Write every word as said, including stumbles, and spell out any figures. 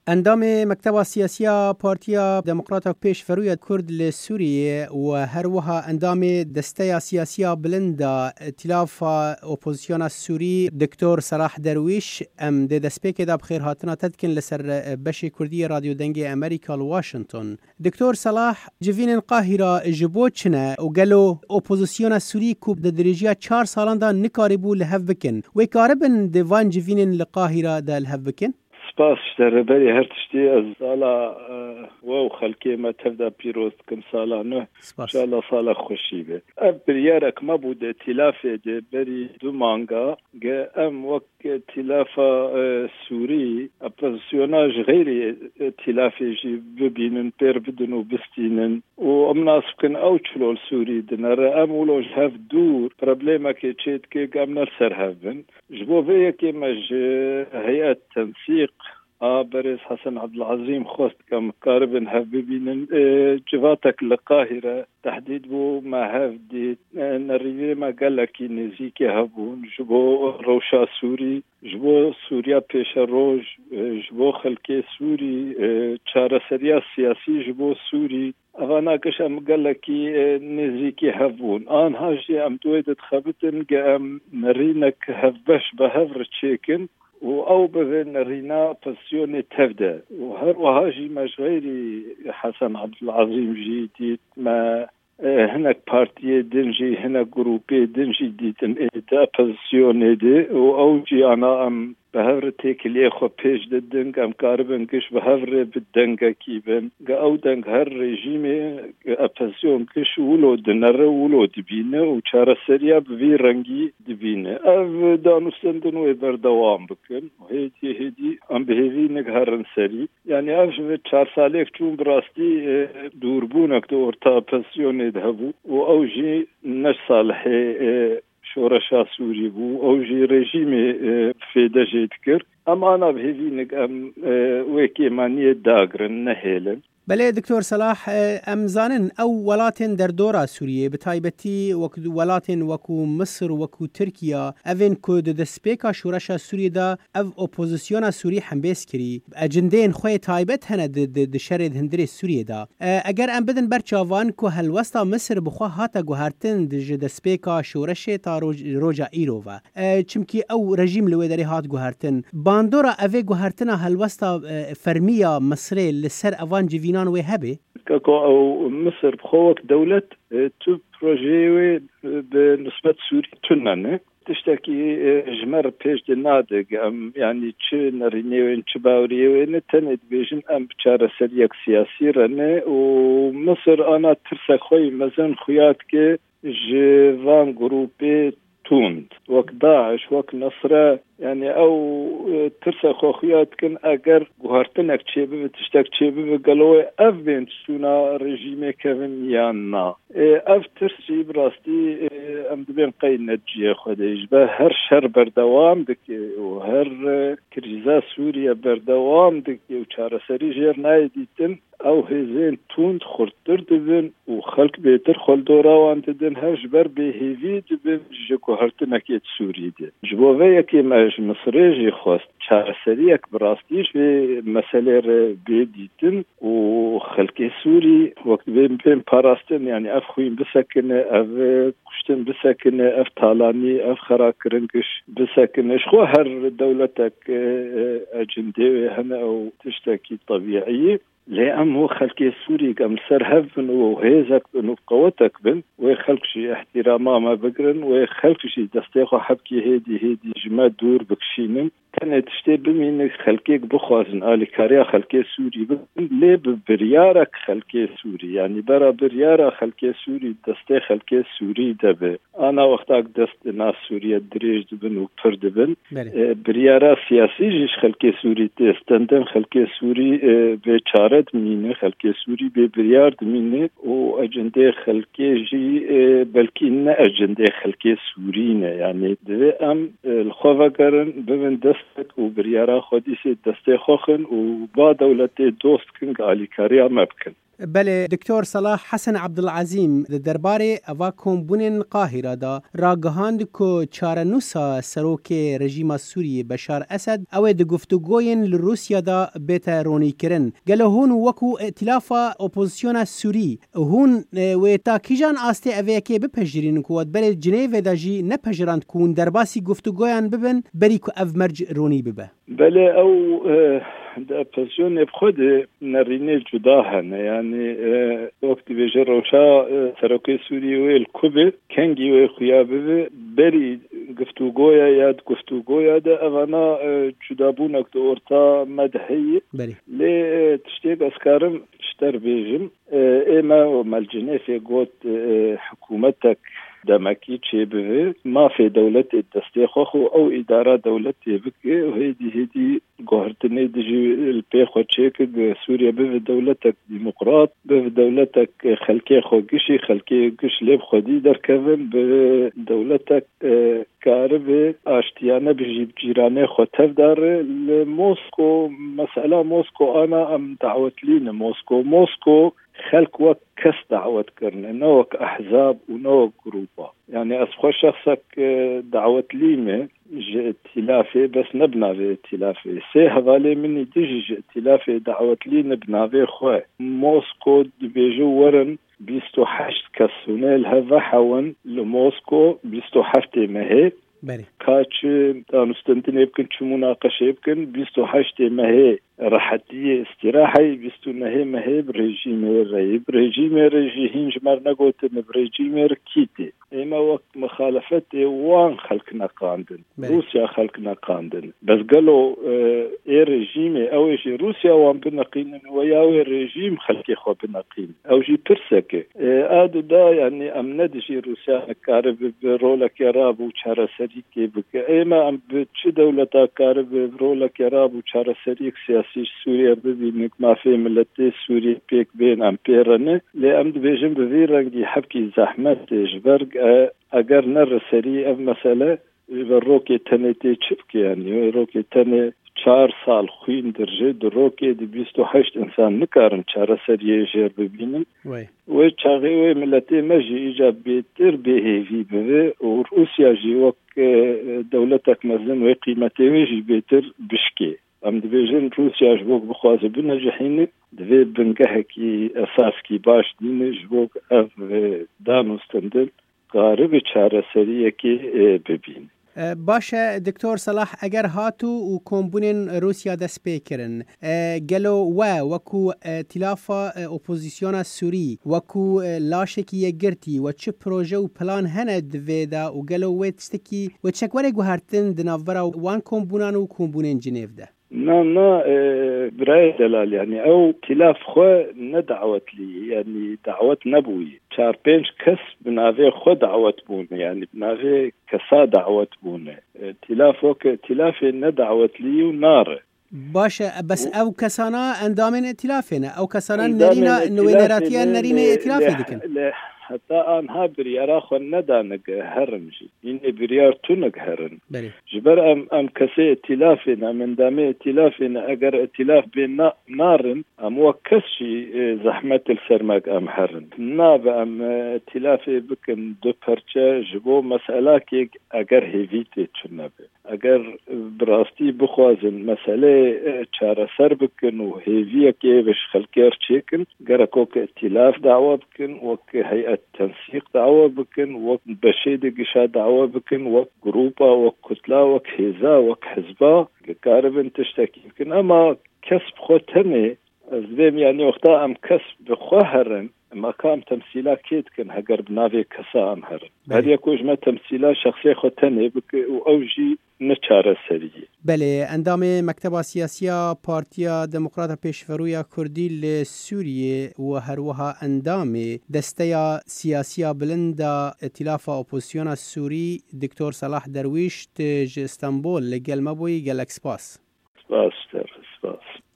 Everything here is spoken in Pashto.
اندام مکتب سیاسی پارتی دموکرات پیش فروی کرد لسوریه و هر وها اندام دسته سیاسی بلند ائتلاف اپوزیسیون سوری دکتر صلاح درویش ام د دسپیک دا بخیر هاتنا تدکن لسر بشی کردی رادیو دنگ امریکا واشنطن. دکتر صلاح جوین القاهره جبوچنه و گلو اپوزیسیون سوری کوب د درجه چهار سالان دا نکاربو لهف بکن و کاربن دیوان جوین القاهره دا لهف بکن. سپاس شتربری هر تشتی از سالا و خلکی ما تفدا پیروز کم سالا نه انشاءالله سالا خوشی به اب بریارک ما بود ائتلاف ده بری دو مانگا گه ام وقت ائتلاف سوری اپوزیسیوناج غیر ائتلاف جی ببینن پر بدن و بستینن و ام ناسب کن او چلول سوری دنر ام ولوج هف دور پرابلیما که چید که گم نرسر هفن جبو وی که مج هیئت تنسیق برز حسن عبد العظيم خوست كم قاربن هببين جواتك للقاهرة تحديد بو ما هفدي نريد ما قال لك نزيكي هبون جبو روشا سوري جبو سوريا پیش روج جبو خلقي سوري چاره سريا سياسي جبو سوري اغانا كش ام قال لك نزيكي هبون آن هاجي ام دويدت خبتن قام نرينك هفبش بهفر تشيكن و او بغن رينا بسيوني تفدا وهر وهاجي مشغيري حسن عبد العظيم جيتي ما هناك بارتي دنجي هناك جروبي دنجي ديتن ايتا بسيوني دي و او جي انا ام بهفر تيك اللي خو بيش دنگ ام كاربن كش بهفر بالدنگا كيبن او دنگ هر ريجيمي ابسيون كش ولو دنر ولو دبينه و چاره سريا بوي رنگي دبينه او دانو سندنو بردوام بكن هيدي هيدي ام بهيوي نگهرن سري يعني اف چهار سالك چون براستي دوربونك دو ارتا ابسيون دهبو و او جي نش صالحي شورشا سوري بو او جي ريجيمي فيدا جيت كر ام انا بهذي نك ام ويكي مانيه داغرن نهيلن. بله دکتر صلاح ام زانن او ولاتن در دورا سوریه بتایبتی وکو ولاتن وکو مصر وکو ترکیا اوین کو د سپیکا شورش سوریه دا او اپوزیسیون سوری هم بیس کری اجندین خو تایبت هنه د شرد هندری سوریه دا اگر ام بدن برچاوان کو هلوستا مصر بخوا هاتا گوهرتن د سپیکا شورش تا روجا ایرو و چمکی او رژیم لوی دری هات گوهرتن باندورا اوی گوهرتن هلوستا فرمیا مصری لسر اوان جوینا وهبه كاكو او مصر بخوك دولة تو بروجي بنسبة سوري تنانه تشتكي جمر بيش دنادق ام يعني تش نرينيوين تشباوريوين تند بيجن ام بچاره سريك سياسي رنه ومصر انا ترسك خوي مزن خوياتك جوان جروبي توند وك داعش وك نصره يعني او ترسى خوخيات كن اگر گوهرتنك چيبه تشتك چيبه قالوا اف بين سونا رژیم كفن يانا اف ترسي براستي ام دبين قين نجيه خديج به هر شر بردوام دكي وهر كريزا سوريا بردوام دكي وچاره سري جير نايديتن او هزين توند خورتر دبن وخلق بيتر خل دوراوان ددن هش بر بهيوي دبن جوهرتنك يت سوري دي جبوه كي مصري جي خواست چهار سريك براستيش في مسألة بيديتن وخلقي سوري وقت بين بين باراستن يعني اف خوين بسكن اف كشتن بسكن اف طالاني اف خراكرنكش بسكن شخو هر دولتك اجندي هنا او تشتكي طبيعية لأم هو خلقي سوري قام سرهف بن وهيزك بن وقوتك بن ويخلق شي احتراما ما بقرن ويخلق شي دستيخو حبكي هيدي هيدي جما دور بكشينن كانت تشتي بمينك خلقيك بخوازن آلي كاريا خلقي سوري بن ليه ببريارك خلقي سوري يعني برا بريارا خلقي سوري دستي خلقي سوري دبه أنا وقتاك دست ناس سوريا دريج دبن وبر دبن بريارا سياسي جيش خلقي سوري تستندن خلقي سوري بيچاره دمینه خلقی سوری به بریار دمینه و اجنده خلقی جی بلکی نه اجنده خلقی سوری نه یعنی دوی ام الخواه کرن ببین دستک و بریارا خودی سی دسته خوخن و با دولت دوست کن که آلیکاری هم بکن بله دکتور صلاح حسن عبدالعظیم درباره اوا کۆمبوونên قاهره دا راگەهاند کو چارەنووسا سەرۆکê رژیما سووریê بەشار ئەسەد ئەوێ di گفتوگۆyên li Rûsya da bête ronîkirin. Gelo hûn wekû îtilâfa opozisyona Sûrî hûn wê ta kîjan astê evêyekê bipejirînin ku berê Cinêvê da jî nepejirand ku hûn derbasî guftugoyan bibin berî ku ev merc ronî bibe. بله او اپوزیسیون خود نرینه جدا هنه یعنی وقتی بیجه روشا سرکی سوریه و الکوبه کنگی و خیابه بری گفتوگویا یا گفتوگویا ده اوانا جدا بونک ده ارتا مدهی لی تشتیق اسکارم شتر بیجم ایما و ملجنه فی گوت حکومتک دمکی چه به ما فی دولت دسته خو او اداره دولت بکه و هدی هدی گوهرتنی دیجی الپی خو چه که سوریه به دولتک دموکرات به دولتک خلکی خو گشی خلکی گش لب خودی در کون به دولتک کارب آشتیانه بجیب جیرانه خو تف داره موسکو مسئله موسکو انا ام دعوت لین موسکو موسکو خلق وقت كس دعوت كرنا نوك أحزاب ونوك جروبا يعني أصبح شخصك دعوت ليمة ائتلافي بس نبنا في ائتلافي سي هذالي مني تجي ائتلافي دعوت لي نبنا في خواه موسكو بيجو ورن بيستو حشت كسونيل هذا حون لموسكو بيستو حفتي مهي بله كاتش دانستنتين يمكن شو مناقشة يمكن بيستو حشتي مهي راحتية استراحة بيستو نهي مهي بريجيم رهيب بريجيم رجيهين جمار نقولت بريجيم ركيتي إما وقت مخالفتي وان خلقنا قاندن روسيا خلقنا قاندن بس قالوا اه ايه رجيمي او يجي روسيا وان بنقين وياوي رجيم خلقي خو بنقين او جي برسكي اه ادو دا يعني ام ندجي روسيا كارب برولك يراب وشارة سريكي بك اما ام بتش دولتا كارب برولك يراب وشارة سريك سياسي سوريا ببينك ما في ملتي سوريا بيك بين امبيرنه لأمد بيجن بذيرنجي حبكي زحمت جبرق اگر نر سری اف مسئله روکی تنه تی چپکی یعنی روکی تنه چهار سال خوین درجه در روکی دی بیست و هشت انسان نکارن چهار سریه جر ببینن و چاقی و ملتی مجی ایجاب بیتر بهیوی بوه و روسیا جی وک دولتک مزن و قیمتی ویجی بیتر بشکی ام دبیجن روسیا جبوک بخوازه بنجحینه دوی بنگه کی اساس کی باش دینه جبوک اف دانستندل قارب چاره سریه که ببین باشه دکتور صلاح اگر هاتو و کۆمبوونên روسیا دەست پێ کردن گەلۆ وە وەکو تیلافا ئۆپۆزیسیۆنا سووری وەکو لاشێکی یەکگرتی و چ پرۆژە و پلان هەنە divێدا و گەلۆ وێ تشتێکی و چەکوەرێک گوهارتن دناڤبەرە وان کۆمبوونان و کۆمبوونên جنێڤدا نا نا برای دلال يعني او تلاف خو ندعوت لي يعني دعوت نبوي چار پنج کس بناوی خو دعوت بون يعني بناوی کسا دعوت بون تلاف وك تلاف ندعوت لي ونار باشه بس او كسانا اندامن ائتلافنا او كسانا نرينا نوينراتيا نرينا ائتلافي دكن حتى آنها بريارا خو ندانق هرن جي إني بريار تونق هرن جبر أم أم كسي ائتلافنا من دامي ائتلافنا أجر ائتلاف بين نارن أم وكسي زحمة السرماق أم هرن ناب أم ائتلافي بكن دو برشا جبو مسألة كي أجر هيفيتي تشنبه أجر براستي بخوازن مسألة چارة سر بكن وهيفية كي بش خلقير چيكن جركوك ائتلاف دعوة بكن وك هيئة تنسيق دعوة بكن وك بشيد قشا دعوة بكن وك جروبا وك كتلة وك هيزا وك حزبا كاربن تشتكي بكن أما كسب خوتني زبيم يعني وقتا أم كسب خوهرن مقام تمثيلا كيد كن هجر بنافي كسا أم هرن هذا يكوج ما تمثيلا شخصي خوتني بك وأوجي نچاره سریه بله اندام مکتب سیاسیا پارتیا دموکرات پیشرویا کردی لسوریه و هروها اندام دسته سیاسیا بلند ائتلاف اپوزیسیون سوری دکتور صلاح درویش تج استانبول لگل مبوی گلکس باس سپاس سپاس